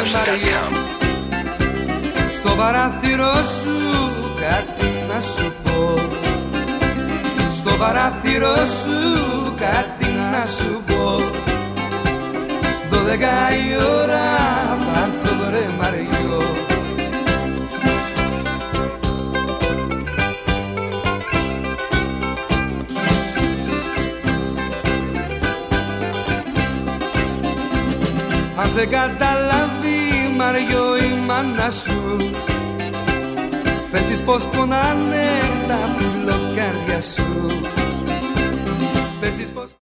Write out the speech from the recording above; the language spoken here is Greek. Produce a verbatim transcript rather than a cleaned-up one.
Μαριό, στο παράθυρο σου κάτι να σου πω, στο παράθυρο σου κάτι να σου πω. Δώδεκα η ώρα θα έρθω βρε Μαριό. Αν σε καταλάβει Μαριό η μάνα σου, πες πως πονάνε τα φιλοκάρδια σου.